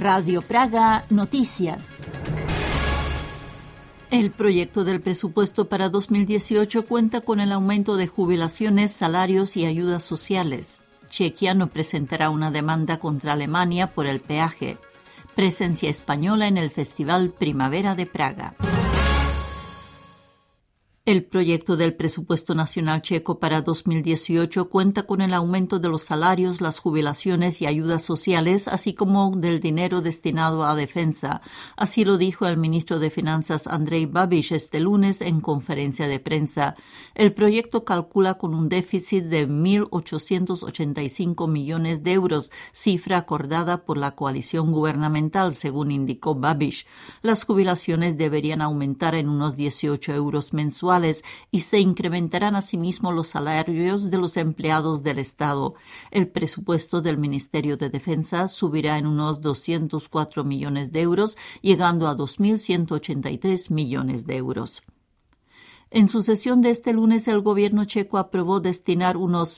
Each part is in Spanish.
Radio Praga Noticias. El proyecto del presupuesto para 2018 cuenta con el aumento de jubilaciones, salarios y ayudas sociales. Chequia no presentará una demanda contra Alemania por el peaje. Presencia española en el Festival Primavera de Praga. El proyecto del presupuesto nacional checo para 2018 cuenta con el aumento de los salarios, las jubilaciones y ayudas sociales, así como del dinero destinado a defensa. Así lo dijo el ministro de Finanzas Andrej Babiš este lunes en conferencia de prensa. El proyecto calcula con un déficit de 1.885 millones de euros, cifra acordada por la coalición gubernamental, según indicó Babiš. Las jubilaciones deberían aumentar en unos 18 euros mensuales y se incrementarán asimismo los salarios de los empleados del Estado. El presupuesto del Ministerio de Defensa subirá en unos 204 millones de euros, llegando a 2.183 millones de euros. En su sesión de este lunes, el gobierno checo aprobó destinar unos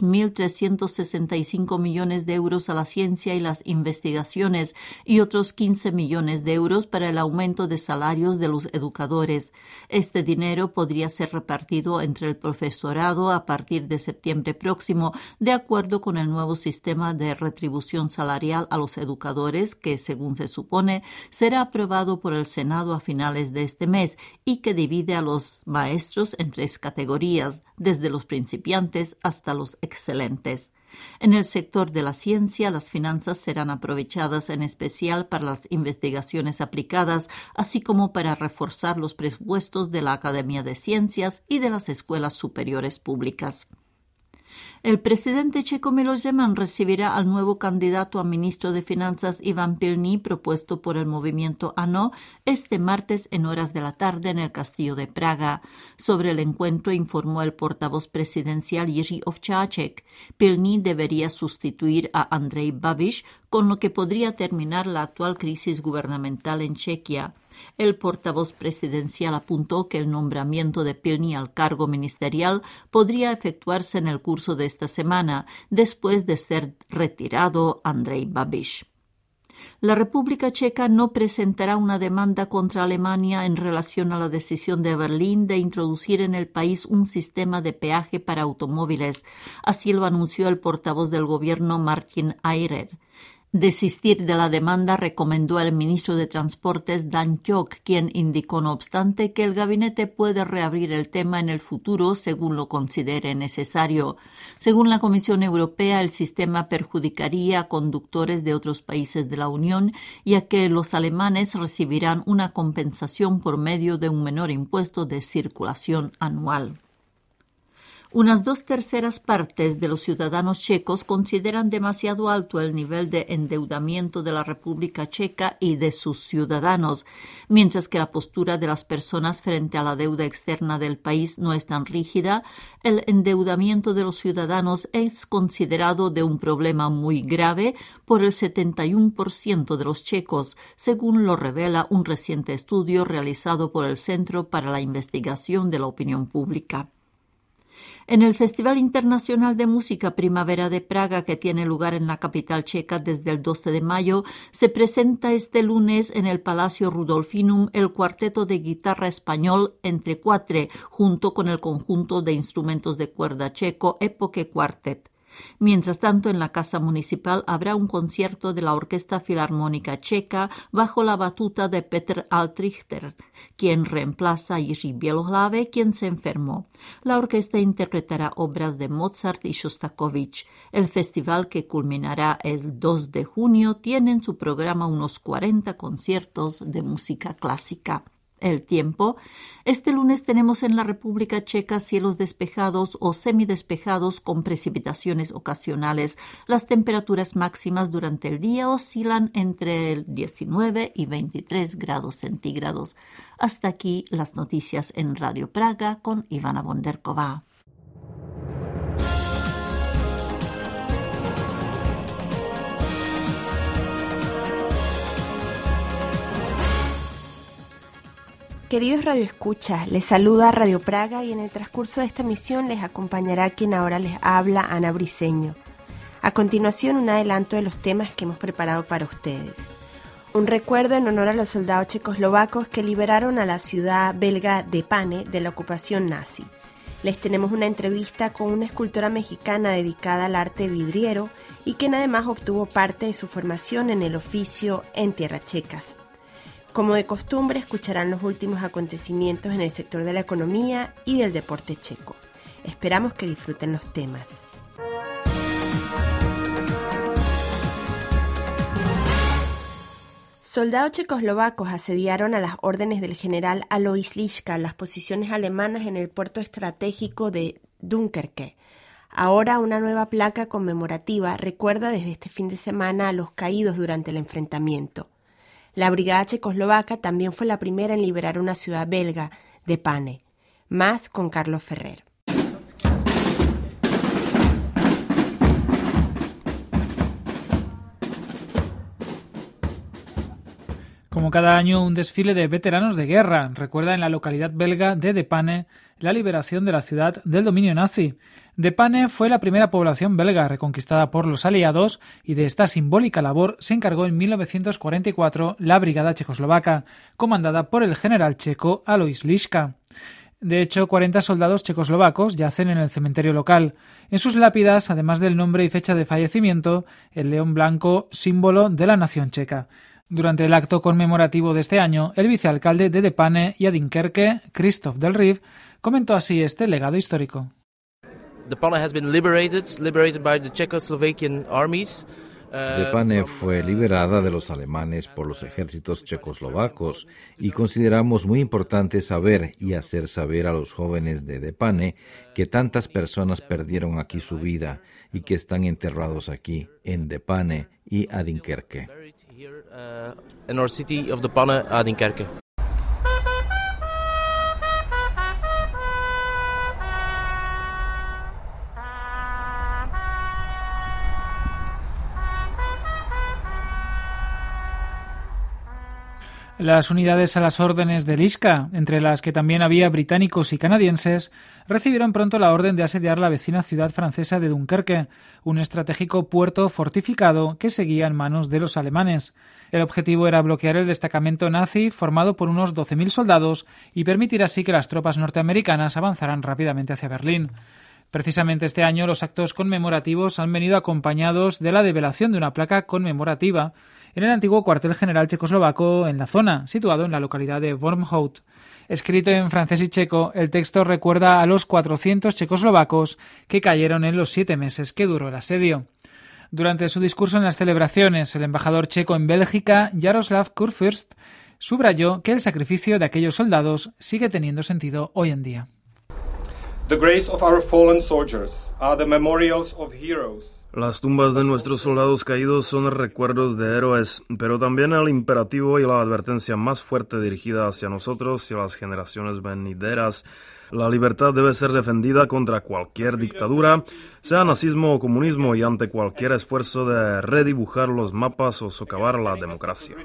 1.365 millones de euros a la ciencia y las investigaciones y otros 15 millones de euros para el aumento de salarios de los educadores. Este dinero podría ser repartido entre el profesorado a partir de septiembre próximo, de acuerdo con el nuevo sistema de retribución salarial a los educadores que, según se supone, será aprobado por el Senado a finales de este mes y que divide a los maestros en tres categorías, desde los principiantes hasta los excelentes. En el sector de la ciencia, las finanzas serán aprovechadas en especial para las investigaciones aplicadas, así como para reforzar los presupuestos de la Academia de Ciencias y de las escuelas superiores públicas. El presidente checo Miloš Zeman recibirá al nuevo candidato a ministro de Finanzas Ivan Pilný, propuesto por el movimiento ANO, este martes en horas de la tarde en el Castillo de Praga. Sobre el encuentro informó el portavoz presidencial Jiří Ovčáček. Pilný debería sustituir a Andrej Babiš, con lo que podría terminar la actual crisis gubernamental en Chequia. El portavoz presidencial apuntó que el nombramiento de Pilný al cargo ministerial podría efectuarse en el curso de esta semana, después de ser retirado Andrej Babiš. La República Checa no presentará una demanda contra Alemania en relación a la decisión de Berlín de introducir en el país un sistema de peaje para automóviles. Así lo anunció el portavoz del gobierno Martin Eirer. Desistir de la demanda recomendó el ministro de Transportes Dan Ťok, quien indicó no obstante que el gabinete puede reabrir el tema en el futuro según lo considere necesario. Según la Comisión Europea, el sistema perjudicaría a conductores de otros países de la Unión, ya que los alemanes recibirán una compensación por medio de un menor impuesto de circulación anual. Unas 2/3 partes de los ciudadanos checos consideran demasiado alto el nivel de endeudamiento de la República Checa y de sus ciudadanos, mientras que la postura de las personas frente a la deuda externa del país no es tan rígida. El endeudamiento de los ciudadanos es considerado de un problema muy grave por el 71% de los checos, según lo revela un reciente estudio realizado por el Centro para la Investigación de la Opinión Pública. En el Festival Internacional de Música Primavera de Praga, que tiene lugar en la capital checa desde el 12 de mayo, se presenta este lunes en el Palacio Rudolfinum el cuarteto de guitarra español Entre Quatre, junto con el conjunto de instrumentos de cuerda checo Epoque Quartet. Mientras tanto, en la Casa Municipal habrá un concierto de la Orquesta Filarmónica Checa bajo la batuta de Petr Altrichter, quien reemplaza a Jiří Bělohlávek, quien se enfermó. La orquesta interpretará obras de Mozart y Shostakovich. El festival, que culminará el 2 de junio, tiene en su programa unos 40 conciertos de música clásica. El tiempo. Este lunes tenemos en la República Checa cielos despejados o semidespejados con precipitaciones ocasionales. Las temperaturas máximas durante el día oscilan entre el 19 y 23 grados centígrados. Hasta aquí las noticias en Radio Praga con Ivana Bonderková. Queridos radioescuchas, les saluda Radio Praga y en el transcurso de esta emisión les acompañará quien ahora les habla, Ana Briceño. A continuación, un adelanto de los temas que hemos preparado para ustedes. Un recuerdo en honor a los soldados checoslovacos que liberaron a la ciudad belga de Pane de la ocupación nazi. Les tenemos una entrevista con una escultora mexicana dedicada al arte vidriero y quien además obtuvo parte de su formación en el oficio en tierras checas. Como de costumbre, escucharán los últimos acontecimientos en el sector de la economía y del deporte checo. Esperamos que disfruten los temas. Soldados checoslovacos asediaron a las órdenes del general Alois Lischka las posiciones alemanas en el puerto estratégico de Dunkerque. Ahora una nueva placa conmemorativa recuerda desde este fin de semana a los caídos durante el enfrentamiento. La brigada checoslovaca también fue la primera en liberar una ciudad belga, de Pane. Más con Carlos Ferrer. Como cada año, un desfile de veteranos de guerra recuerda en la localidad belga de Depane la liberación de la ciudad del dominio nazi. Depane fue la primera población belga reconquistada por los aliados y de esta simbólica labor se encargó en 1944 la brigada checoslovaca, comandada por el general checo Alois Lischka. De hecho, 40 soldados checoslovacos yacen en el cementerio local. En sus lápidas, además del nombre y fecha de fallecimiento, el león blanco, símbolo de la nación checa. Durante el acto conmemorativo de este año, el vicealcalde de Depane y Adinkerque, Christoph Del Riv, comentó así este legado histórico. Depane has been liberated by the Czechoslovakian armies. Depane fue liberada de los alemanes por los ejércitos checoslovacos y consideramos muy importante saber y hacer saber a los jóvenes de Depane que tantas personas perdieron aquí su vida y que están enterrados aquí, en Depane y Adinkerque. In our city of Depane, Adinkerque. Las unidades a las órdenes de Lischka, entre las que también había británicos y canadienses, recibieron pronto la orden de asediar la vecina ciudad francesa de Dunkerque, un estratégico puerto fortificado que seguía en manos de los alemanes. El objetivo era bloquear el destacamento nazi formado por unos 12.000 soldados y permitir así que las tropas norteamericanas avanzaran rápidamente hacia Berlín. Precisamente este año los actos conmemorativos han venido acompañados de la develación de una placa conmemorativa en el antiguo cuartel general checoslovaco en la zona, situado en la localidad de Wormhout. Escrito en francés y checo, el texto recuerda a los 400 checoslovacos que cayeron en los 7 meses que duró el asedio. Durante su discurso en las celebraciones, el embajador checo en Bélgica, Jaroslav Kurfürst, subrayó que el sacrificio de aquellos soldados sigue teniendo sentido hoy en día. The graves of our fallen soldiers are the memorials of heroes. Las tumbas de nuestros soldados caídos son recuerdos de héroes, pero también el imperativo y la advertencia más fuerte dirigida hacia nosotros y las generaciones venideras. La libertad debe ser defendida contra cualquier dictadura, sea nazismo o comunismo, y ante cualquier esfuerzo de redibujar los mapas o socavar la democracia.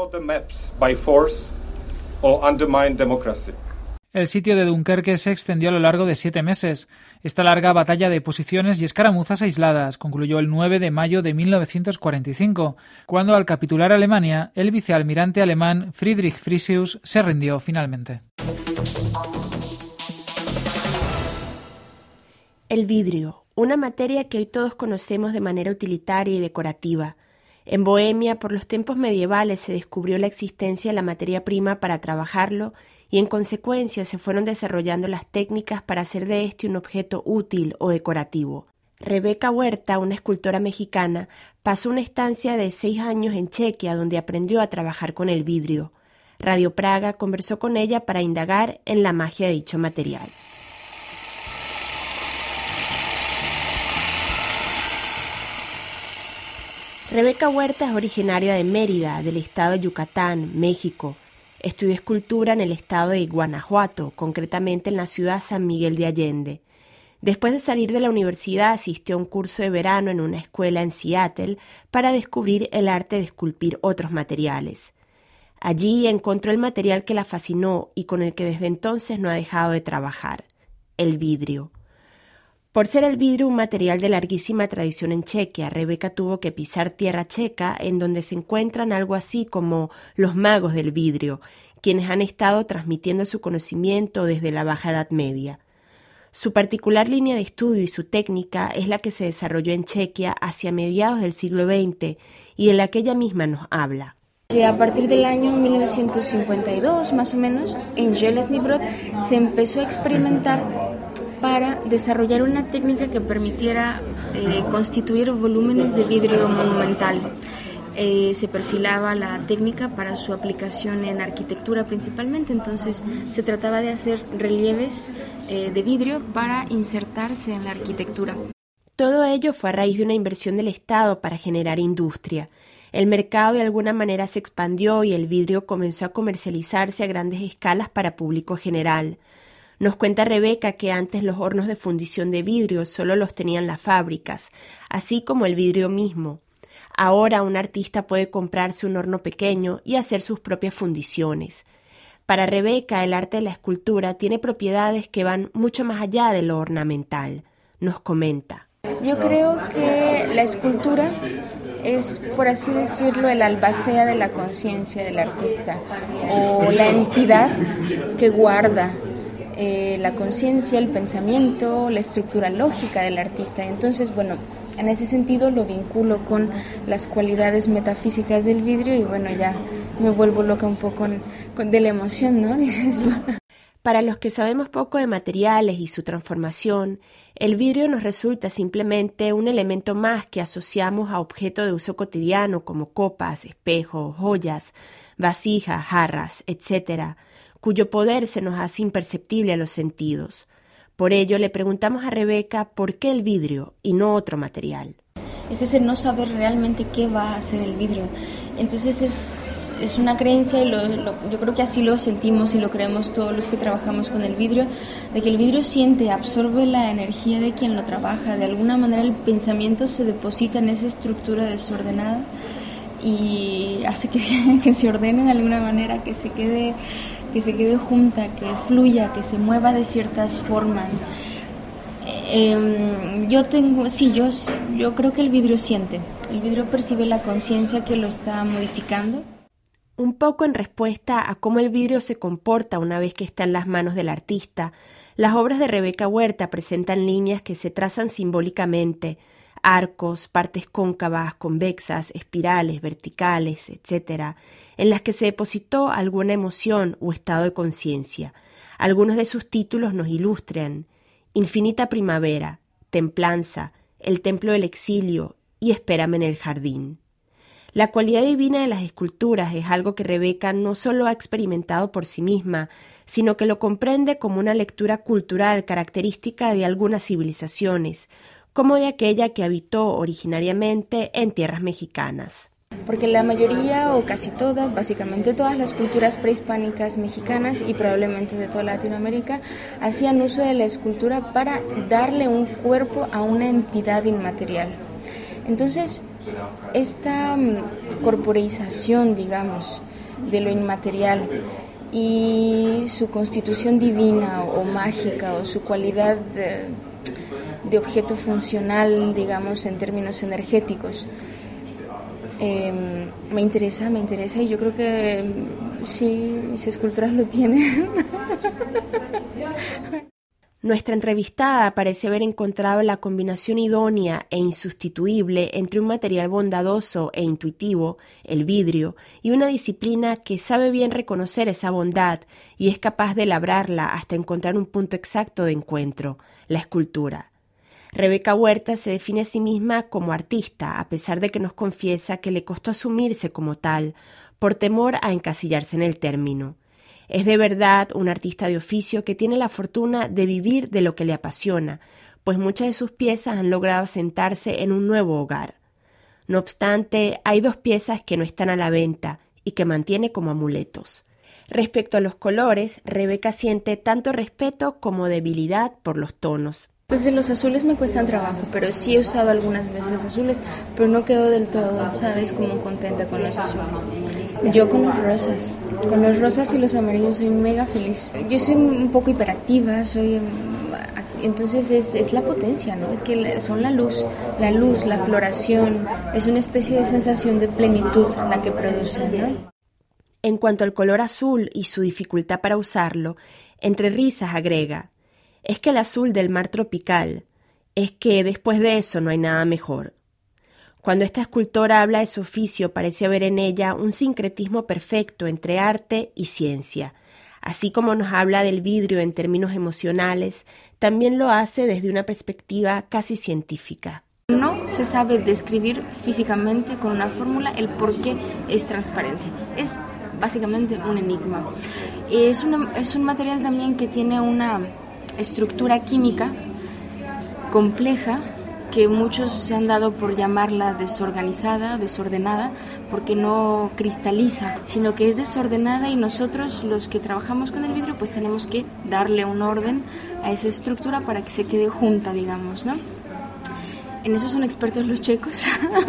El sitio de Dunkerque se extendió a lo largo de 7 meses. Esta larga batalla de posiciones y escaramuzas aisladas concluyó el 9 de mayo de 1945, cuando al capitular Alemania, el vicealmirante alemán Friedrich Frisius se rindió finalmente. El vidrio, una materia que hoy todos conocemos de manera utilitaria y decorativa. En Bohemia, por los tiempos medievales, se descubrió la existencia de la materia prima para trabajarlo y en consecuencia se fueron desarrollando las técnicas para hacer de este un objeto útil o decorativo. Rebeca Huerta, una escultora mexicana, pasó una estancia de 6 años en Chequia donde aprendió a trabajar con el vidrio. Radio Praga conversó con ella para indagar en la magia de dicho material. Rebeca Huerta es originaria de Mérida, del estado de Yucatán, México. Estudió escultura en el estado de Guanajuato, concretamente en la ciudad San Miguel de Allende. Después de salir de la universidad, asistió a un curso de verano en una escuela en Seattle para descubrir el arte de esculpir otros materiales. Allí encontró el material que la fascinó y con el que desde entonces no ha dejado de trabajar, el vidrio. Por ser el vidrio un material de larguísima tradición en Chequia, Rebeca tuvo que pisar tierra checa, en donde se encuentran algo así como los magos del vidrio, quienes han estado transmitiendo su conocimiento desde la Baja Edad Media. Su particular línea de estudio y su técnica es la que se desarrolló en Chequia hacia mediados del siglo XX y de la que ella misma nos habla. Que a partir del año 1952, más o menos, en Železný Brod se empezó a experimentar para desarrollar una técnica que permitiera constituir volúmenes de vidrio monumental. Se perfilaba la técnica para su aplicación en arquitectura principalmente, entonces se trataba de hacer relieves de vidrio para insertarse en la arquitectura. Todo ello fue a raíz de una inversión del Estado para generar industria. El mercado de alguna manera se expandió y el vidrio comenzó a comercializarse a grandes escalas para público general. Nos cuenta Rebeca que antes los hornos de fundición de vidrio solo los tenían las fábricas, así como el vidrio mismo. Ahora un artista puede comprarse un horno pequeño y hacer sus propias fundiciones. Para Rebeca, el arte de la escultura tiene propiedades que van mucho más allá de lo ornamental. Nos comenta. Yo creo que la escultura es, por así decirlo, el albacea de la conciencia del artista o la entidad que guarda la conciencia, el pensamiento, la estructura lógica del artista. Entonces, bueno, en ese sentido lo vinculo con las cualidades metafísicas del vidrio y bueno, ya me vuelvo loca un poco de la emoción, ¿no? Dices, Para los que sabemos poco de materiales y su transformación, el vidrio nos resulta simplemente un elemento más que asociamos a objetos de uso cotidiano como copas, espejos, joyas, vasijas, jarras, etc., cuyo poder se nos hace imperceptible a los sentidos. Por ello le preguntamos a Rebeca por qué el vidrio y no otro material. Es ese no saber realmente qué va a hacer el vidrio. Entonces es una creencia y yo creo que así lo sentimos y lo creemos todos los que trabajamos con el vidrio, de que el vidrio siente, absorbe la energía de quien lo trabaja. De alguna manera el pensamiento se deposita en esa estructura desordenada y hace que se ordene de alguna manera, que se quede junta, que fluya, que se mueva de ciertas formas. Yo creo que el vidrio siente, el vidrio percibe la conciencia que lo está modificando. Un poco en respuesta a cómo el vidrio se comporta una vez que está en las manos del artista, las obras de Rebeca Huerta presentan líneas que se trazan simbólicamente, arcos, partes cóncavas, convexas, espirales, verticales, etc., en las que se depositó alguna emoción o estado de conciencia. Algunos de sus títulos nos ilustran: Infinita primavera, Templanza, El templo del exilio y Espérame en el jardín. La cualidad divina de las esculturas es algo que Rebeca no solo ha experimentado por sí misma, sino que lo comprende como una lectura cultural característica de algunas civilizaciones, como de aquella que habitó originariamente en tierras mexicanas. Porque la mayoría o casi todas, básicamente todas las culturas prehispánicas mexicanas y probablemente de toda Latinoamérica hacían uso de la escultura para darle un cuerpo a una entidad inmaterial. Entonces, esta corporeización, digamos, de lo inmaterial y su constitución divina o mágica o su cualidad de objeto funcional, digamos, en términos energéticos, me interesa y yo creo que sí, mis esculturas lo tienen. Nuestra entrevistada parece haber encontrado la combinación idónea e insustituible entre un material bondadoso e intuitivo, el vidrio, y una disciplina que sabe bien reconocer esa bondad y es capaz de labrarla hasta encontrar un punto exacto de encuentro, la escultura. Rebeca Huerta se define a sí misma como artista, a pesar de que nos confiesa que le costó asumirse como tal, por temor a encasillarse en el término. Es de verdad un artista de oficio que tiene la fortuna de vivir de lo que le apasiona, pues muchas de sus piezas han logrado sentarse en un nuevo hogar. No obstante, hay 2 piezas que no están a la venta y que mantiene como amuletos. Respecto a los colores, Rebeca siente tanto respeto como debilidad por los tonos. Pues de los azules me cuestan trabajo, pero sí he usado algunas veces azules, pero no quedo del todo, ¿sabes? Como contenta con los azules. Yo con los rosas y los amarillos soy mega feliz. Yo soy un poco hiperactiva, soy Entonces es la potencia, ¿no? Es que son la luz, la floración, es una especie de sensación de plenitud la que producen, ¿no? En cuanto al color azul y su dificultad para usarlo, entre risas agrega: es que el azul del mar tropical, es que después de eso no hay nada mejor. Cuando esta escultora habla de su oficio, parece haber en ella un sincretismo perfecto entre arte y ciencia. Así como nos habla del vidrio en términos emocionales, también lo hace desde una perspectiva casi científica. No se sabe describir físicamente con una fórmula el por qué es transparente. Es básicamente un enigma. Es un material también que tiene una estructura química compleja, que muchos se han dado por llamarla desorganizada, desordenada, porque no cristaliza, sino que es desordenada, y nosotros los que trabajamos con el vidrio pues tenemos que darle un orden a esa estructura para que se quede junta, digamos, ¿no? En eso son expertos los checos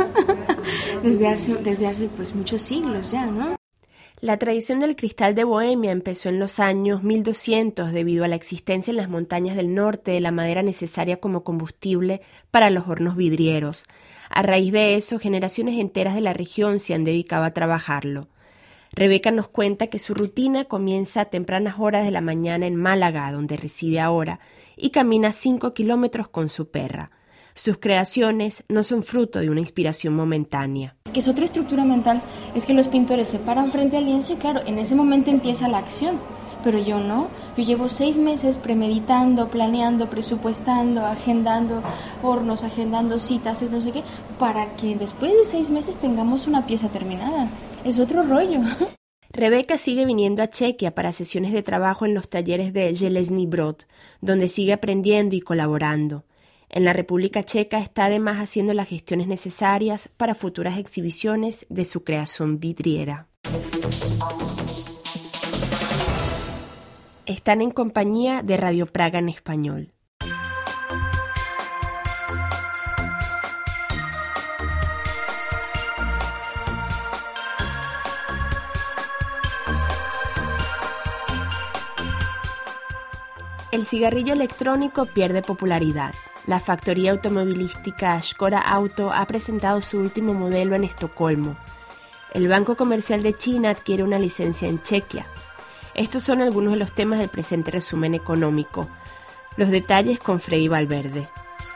desde hace pues muchos siglos ya, ¿no? La tradición del cristal de Bohemia empezó en los años 1200 debido a la existencia en las montañas del norte de la madera necesaria como combustible para los hornos vidrieros. A raíz de eso, generaciones enteras de la región se han dedicado a trabajarlo. Rebeca nos cuenta que su rutina comienza a tempranas horas de la mañana en Málaga, donde reside ahora, y camina 5 kilómetros con su perra. Sus creaciones no son fruto de una inspiración momentánea. Es que es otra estructura mental, es que los pintores se paran frente al lienzo y claro, en ese momento empieza la acción, pero yo no. Yo llevo 6 meses premeditando, planeando, presupuestando, agendando hornos, agendando citas, no sé qué, para que después de 6 meses tengamos una pieza terminada. Es otro rollo. Rebeca sigue viniendo a Chequia para sesiones de trabajo en los talleres de Železný Brod, donde sigue aprendiendo y colaborando. En la República Checa está además haciendo las gestiones necesarias para futuras exhibiciones de su creación vidriera. Están en compañía de Radio Praga en español. El cigarrillo electrónico pierde popularidad. La factoría automovilística Škoda Auto ha presentado su último modelo en Estocolmo. El Banco Comercial de China adquiere una licencia en Chequia. Estos son algunos de los temas del presente resumen económico. Los detalles con Freddy Valverde.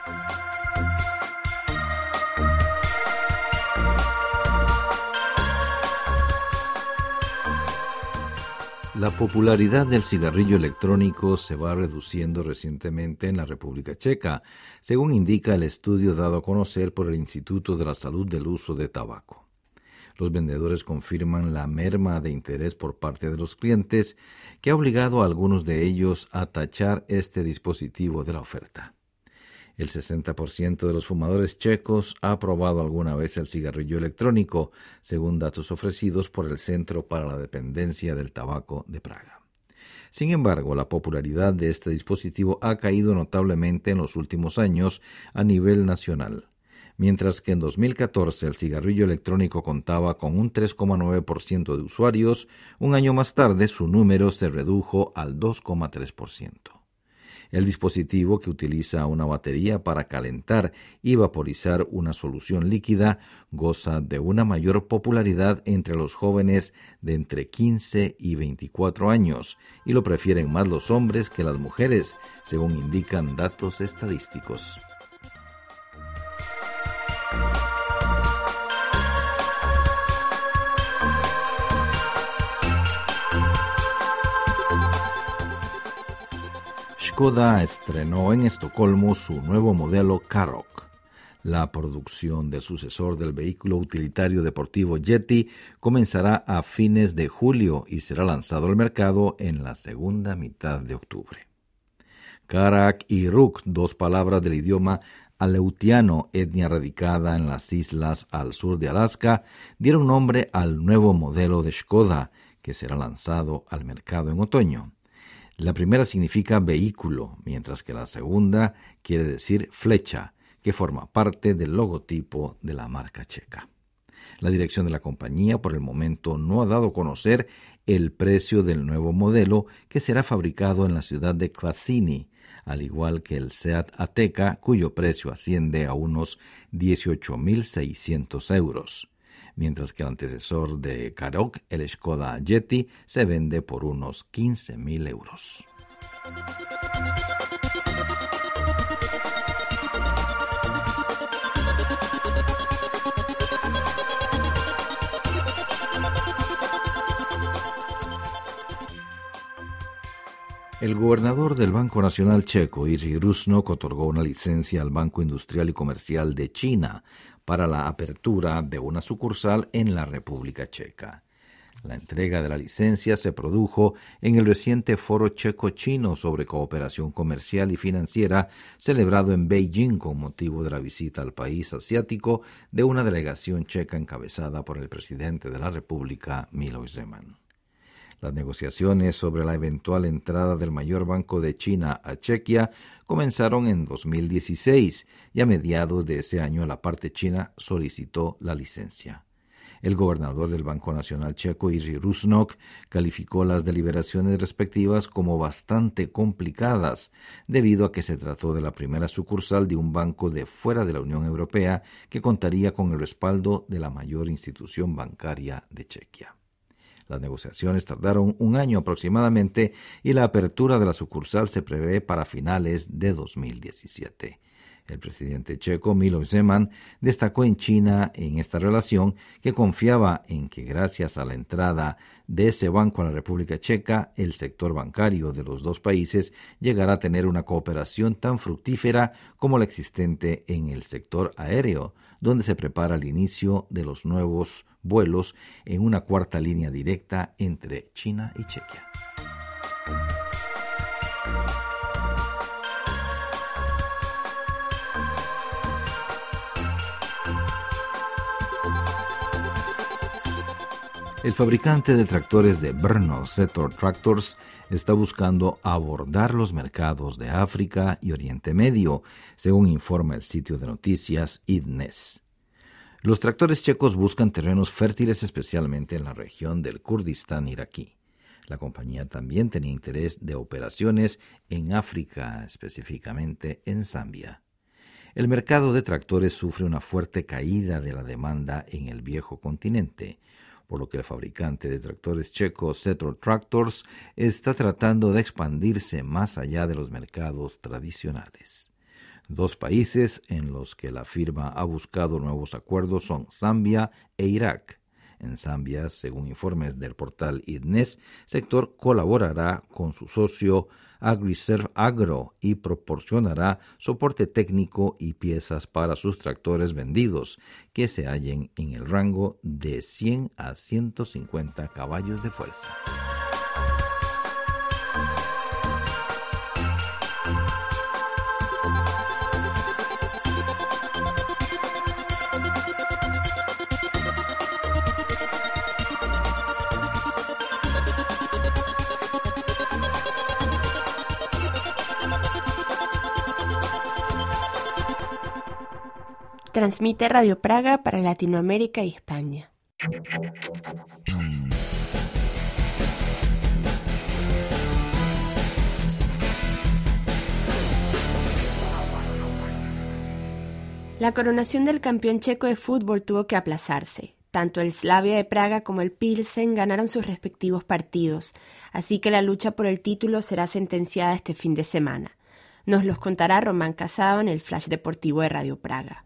La popularidad del cigarrillo electrónico se va reduciendo recientemente en la República Checa, según indica el estudio dado a conocer por el Instituto de la Salud del Uso de Tabaco. Los vendedores confirman la merma de interés por parte de los clientes, que ha obligado a algunos de ellos a tachar este dispositivo de la oferta. El 60% de los fumadores checos ha probado alguna vez el cigarrillo electrónico, según datos ofrecidos por el Centro para la Dependencia del Tabaco de Praga. Sin embargo, la popularidad de este dispositivo ha caído notablemente en los últimos años a nivel nacional. Mientras que en 2014 el cigarrillo electrónico contaba con un 3,9% de usuarios, un año más tarde su número se redujo al 2,3%. El dispositivo, que utiliza una batería para calentar y vaporizar una solución líquida, goza de una mayor popularidad entre los jóvenes de entre 15 y 24 años, y lo prefieren más los hombres que las mujeres, según indican datos estadísticos. Škoda estrenó en Estocolmo su nuevo modelo Karoq. La producción del sucesor del vehículo utilitario deportivo Yeti comenzará a fines de julio y será lanzado al mercado en la segunda mitad de octubre. Karak y Ruk, 2 palabras del idioma aleutiano, etnia radicada en las islas al sur de Alaska, dieron nombre al nuevo modelo de Škoda, que será lanzado al mercado en otoño. La primera significa vehículo, mientras que la segunda quiere decir flecha, que forma parte del logotipo de la marca checa. La dirección de la compañía por el momento no ha dado a conocer el precio del nuevo modelo, que será fabricado en la ciudad de Kvasiny, al igual que el Seat Ateca, cuyo precio asciende a unos 18.600 euros, mientras que el antecesor de Karoq, el Skoda Yeti, se vende por unos 15.000 euros. El gobernador del Banco Nacional Checo, Jiří Rusnok, otorgó una licencia al Banco Industrial y Comercial de China para la apertura de una sucursal en la República Checa. La entrega de la licencia se produjo en el reciente Foro Checo-Chino sobre Cooperación Comercial y Financiera celebrado en Beijing con motivo de la visita al país asiático de una delegación checa encabezada por el presidente de la República, Miloš Zeman. Las negociaciones sobre la eventual entrada del mayor banco de China a Chequia comenzaron en 2016 y a mediados de ese año la parte china solicitó la licencia. El gobernador del Banco Nacional Checo, Jiří Rusnok, calificó las deliberaciones respectivas como bastante complicadas, debido a que se trató de la primera sucursal de un banco de fuera de la Unión Europea que contaría con el respaldo de la mayor institución bancaria de Chequia. Las negociaciones tardaron un año aproximadamente y la apertura de la sucursal se prevé para finales de 2017. El presidente checo, Miloš Zeman, destacó en China en esta relación que confiaba en que gracias a la entrada de ese banco a la República Checa, el sector bancario de los dos países llegará a tener una cooperación tan fructífera como la existente en el sector aéreo, donde se prepara el inicio de los nuevos vuelos en una cuarta línea directa entre China y Chequia. El fabricante de tractores de Brno, Zetor Tractors, está buscando abordar los mercados de África y Oriente Medio, según informa el sitio de noticias IDNES. Los tractores checos buscan terrenos fértiles especialmente en la región del Kurdistán iraquí. La compañía también tenía interés de operaciones en África, específicamente en Zambia. El mercado de tractores sufre una fuerte caída de la demanda en el viejo continente, por lo que el fabricante de tractores checo Zetor Tractors está tratando de expandirse más allá de los mercados tradicionales. Dos países en los que la firma ha buscado nuevos acuerdos son Zambia e Irak. En Zambia, según informes del portal IDNES, Sector colaborará con su socio AgriServe Agro y proporcionará soporte técnico y piezas para sus tractores vendidos, que se hallen en el rango de 100 a 150 caballos de fuerza. Transmite Radio Praga para Latinoamérica y España. La coronación del campeón checo de fútbol tuvo que aplazarse. Tanto el Slavia de Praga como el Pilsen ganaron sus respectivos partidos, así que la lucha por el título será sentenciada este fin de semana. Nos los contará Román Casado en el Flash Deportivo de Radio Praga.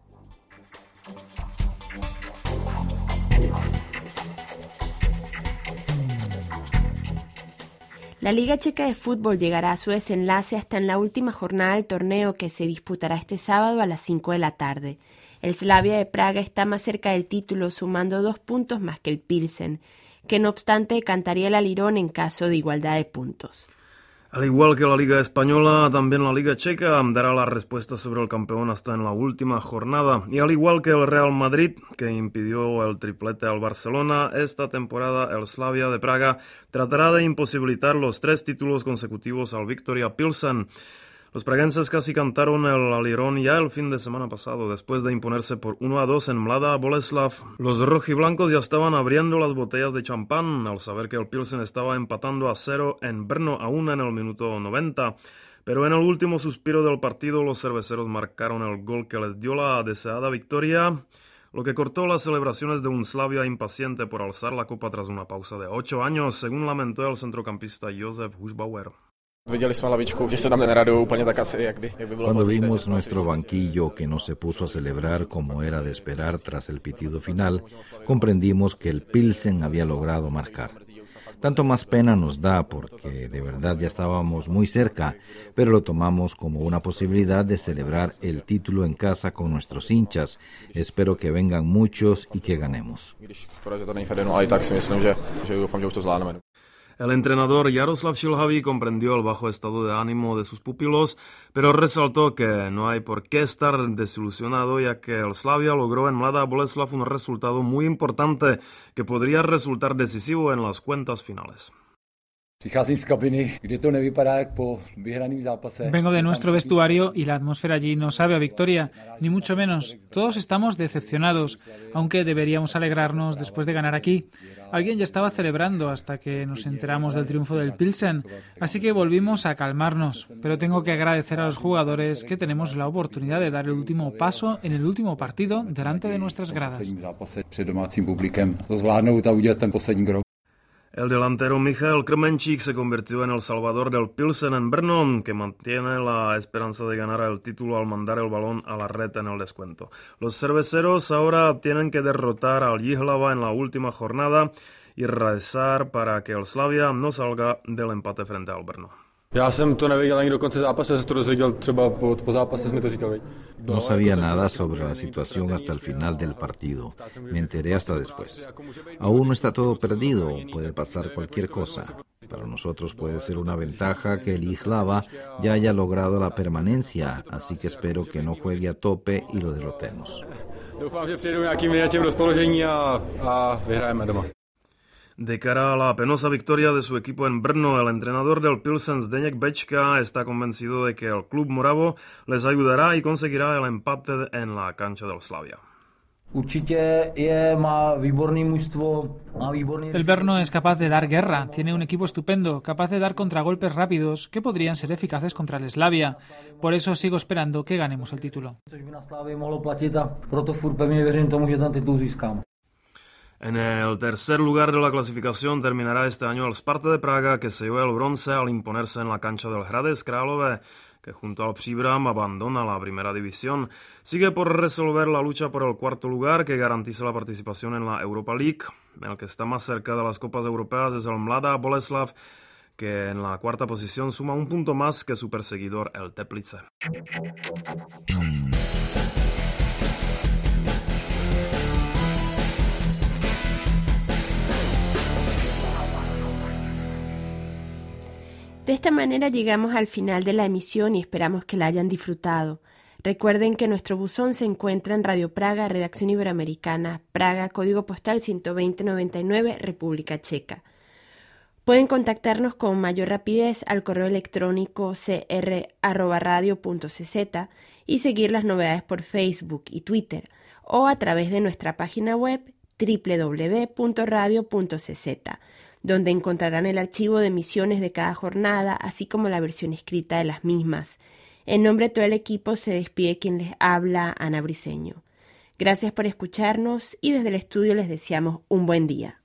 La Liga Checa de Fútbol llegará a su desenlace hasta en la última jornada del torneo, que se disputará este sábado a las 5 de la tarde. El Slavia de Praga está más cerca del título, sumando 2 puntos más que el Pilsen, que no obstante cantaría el alirón en caso de igualdad de puntos. Al igual que la Liga Española, también la Liga Checa dará la respuesta sobre el campeón hasta en la última jornada. Y al igual que el Real Madrid, que impidió el triplete al Barcelona, esta temporada el Slavia de Praga tratará de imposibilitar los 3 títulos consecutivos al Viktoria Pilsen. Los praguenses casi cantaron el alirón ya el fin de semana pasado, después de imponerse por 1-2 en Mladá Boleslav. Los rojiblancos ya estaban abriendo las botellas de champán al saber que el Pilsen estaba empatando a 0 en Brno a 1 en el minuto 90. Pero en el último suspiro del partido los cerveceros marcaron el gol que les dio la deseada victoria, lo que cortó las celebraciones de un Slavia impaciente por alzar la copa tras una pausa de 8 años, según lamentó el centrocampista Josef Hušbauer. Cuando vimos nuestro banquillo que no se puso a celebrar como era de esperar tras el pitido final, comprendimos que el Pilsen había logrado marcar. Tanto más pena nos da porque de verdad ya estábamos muy cerca, pero lo tomamos como una posibilidad de celebrar el título en casa con nuestros hinchas. Espero que vengan muchos y que ganemos. El entrenador Jaroslav Šilhavý comprendió el bajo estado de ánimo de sus pupilos, pero resaltó que no hay por qué estar desilusionado, ya que el Slavia logró en Mladá Boleslav un resultado muy importante que podría resultar decisivo en las cuentas finales. Vengo de nuestro vestuario y la atmósfera allí no sabe a victoria, ni mucho menos. Todos estamos decepcionados, aunque deberíamos alegrarnos después de ganar aquí. Alguien ya estaba celebrando hasta que nos enteramos del triunfo del Pilsen, así que volvimos a calmarnos. Pero tengo que agradecer a los jugadores que tenemos la oportunidad de dar el último paso en el último partido delante de nuestras gradas. El delantero Michal Krmenčík se convirtió en el salvador del Pilsen en Brno, que mantiene la esperanza de ganar el título al mandar el balón a la red en el descuento. Los cerveceros ahora tienen que derrotar al Jihlava en la última jornada y rezar para que el Slavia no salga del empate frente al Brno. No sabía nada sobre la situación hasta el final del partido. Me enteré hasta después. Aún no está todo perdido, puede pasar cualquier cosa. Para nosotros puede ser una ventaja que el Jihlava ya haya logrado la permanencia, así que espero que no juegue a tope y lo derrotemos. De cara a la penosa victoria de su equipo en Brno, el entrenador del Pilsen Zdeněk Bečka está convencido de que el club moravo les ayudará y conseguirá el empate en la cancha del Slavia. El Brno es capaz de dar guerra, tiene un equipo estupendo, capaz de dar contragolpes rápidos que podrían ser eficaces contra el Slavia. Por eso sigo esperando que ganemos el título. En el tercer lugar de la clasificación terminará este año el Sparta de Praga, que se llevó el bronce al imponerse en la cancha del Hradec Králové, que junto al Příbram abandona la primera división. Sigue por resolver la lucha por el cuarto lugar, que garantiza la participación en la Europa League. El que está más cerca de las copas europeas es el Mladá Boleslav, que en la cuarta posición suma un punto más que su perseguidor, el Teplice. De esta manera llegamos al final de la emisión y esperamos que la hayan disfrutado. Recuerden que nuestro buzón se encuentra en Radio Praga, Redacción Iberoamericana, Praga, código postal 12099, República Checa. Pueden contactarnos con mayor rapidez al correo electrónico cr@radio.cz y seguir las novedades por Facebook y Twitter o a través de nuestra página web www.radio.cz, donde encontrarán el archivo de emisiones de cada jornada, así como la versión escrita de las mismas. En nombre de todo el equipo se despide quien les habla, Ana Briceño. Gracias por escucharnos y desde el estudio les deseamos un buen día.